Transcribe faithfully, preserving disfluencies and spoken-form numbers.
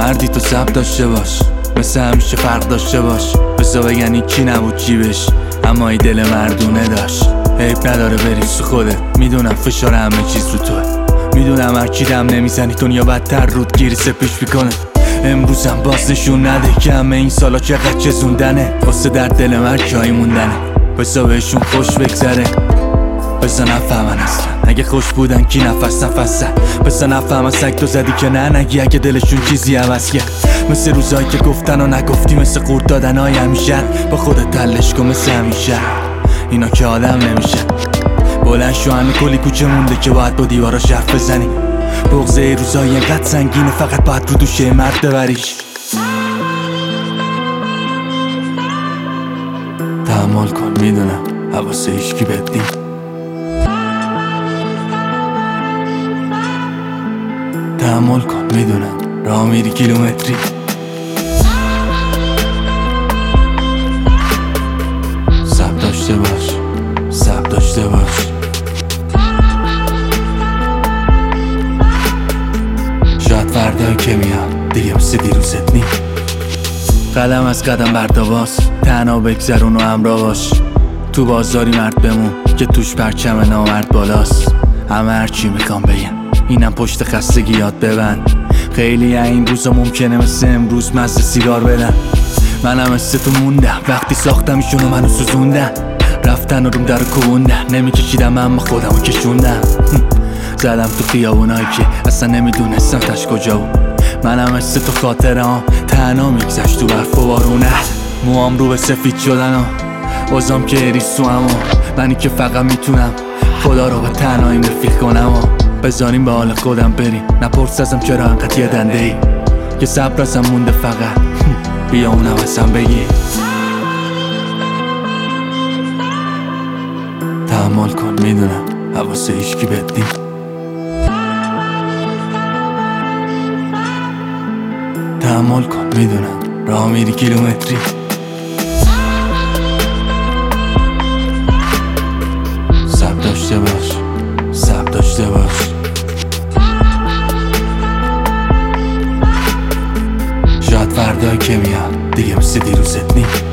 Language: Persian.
مردی تو صبر داشته باش، مثل همیشه فرق داشته باش. بزا بگن این کی نبود جیبش، اما ای دل مردونه داشت. عیب نداره بری سو خوده، میدونم فشار همه چیز رو توه، میدونم هر کی دم نمیزنی دنیا بدتر رود گیری سپیش میکنه. امروزم باز نشون نده که همه این سالا چقدر چزوندنه، واسه در دل من جایی موندنه. بزا بهشون خوش بگذره، بزا نفهمن اصلا اگه خوش بودن کی نفس نفسه. بزا نفهمن سگ تو زدی که نه نگی اگه دلشون چیزی عوض کرد. مثل روزایی که گفتن و نگفتی، مثل قورت دادن های همیشه. با خودت تلش کن مثل همیشه، اینا که آدم نمیشه. بلند شو همه کلی کوچه مونده که باید با دیواراش حرف بزنی. بغضه روزایی اینقدر سنگینه فقط باید رو دوشه مرد ببریش. تحمل کن میدونم حواسه هیچکی بهت نی، تحمل کن میدونم راه میری کیلومتری. صبر داشته باش، صبر داشته باش. شاید فردایی که میاد دیگه مثل دیروزت نی. قلم از قدم برداباس، تنها بگذرون و همراه باش. تو بازاری مرد بمون که توش پرچم نامرد بالاست. همه هرچی میخوام بگم اینم پشت خستگی یاد ببند. خیلی این روزا ممکنه مثل امروز مزه سیگار بدن. منم مثل تو موندم وقتی ساختم ایشونو منو سوزوندن. رفتن و روم در کوبوندن، نمیکشیدم اما خودمو کشوندم. زدم تو خیابونایی که اصلا نمیدونستم تش کجا بود. منم مثل تو خاطره ها تنها میگذشت تو برف و بارونه. موام رو به سفید شدن و وزام که اریسو، اما منی که فقط میتونم خدا رو به تنهاییم رفیق کنم. و بذاریم به حال خودم بریم، نپرس ازم چرا انقدر یه دنده ای که صبر ازم مونده فقط بیا اونم ازم بگی. تحمل کن میدونم حواسه هیچکی بهت نی، تحمل کن میدونم راه میری کیلومتری. صبر داشته باش، صبر داشته باش. شاید فردایی که میاد دیگه مثل دیروزت نی.